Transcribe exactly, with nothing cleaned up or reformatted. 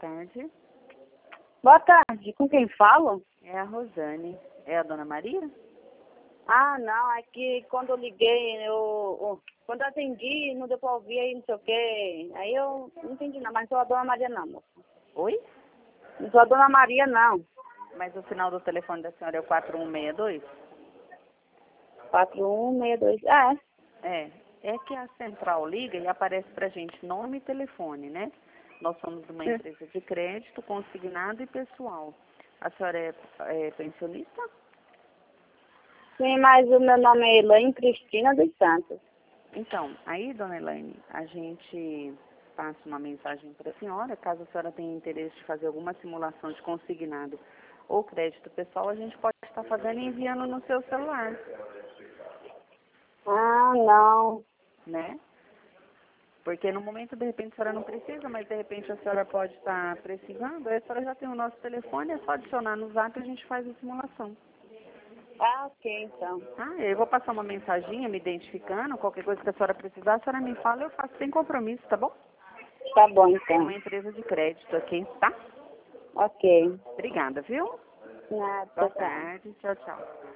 tarde. Boa tarde, com quem falo? É a Rosane. É a dona Maria? Ah, não, é que quando eu liguei, eu, eu- quando eu atendi, não deu pra ouvir aí, não sei o quê. Aí eu não entendi não, mas não sou a dona Maria não, moça. Oi? Não sou a dona Maria não. Mas o final do telefone da senhora é o quatro um seis dois? quatro um seis dois, ah, é. É. É que a central liga e aparece pra gente nome e telefone, né? Nós somos uma Hum. empresa de crédito, consignado e pessoal. A senhora é, é pensionista? Sim, mas o meu nome é Elaine Cristina dos Santos. Então, aí, dona Elaine, a gente passa uma mensagem para a senhora, caso a senhora tenha interesse de fazer alguma simulação de consignado ou crédito pessoal, a gente pode estar fazendo e enviando no seu celular, Ah, não. né? Porque no momento, de repente, a senhora não precisa, mas de repente a senhora pode estar precisando, aí a senhora já tem o nosso telefone, é só adicionar no zap e a gente faz a simulação. Ah, ok, então. Ah, eu vou passar uma mensaginha me identificando, qualquer coisa que a senhora precisar, a senhora me fala, eu faço sem compromisso, tá bom? Tá bom, É então. uma empresa de crédito aqui, tá? Ok. Obrigada, viu? Nada, Boa tchau. tarde. Tchau, tchau.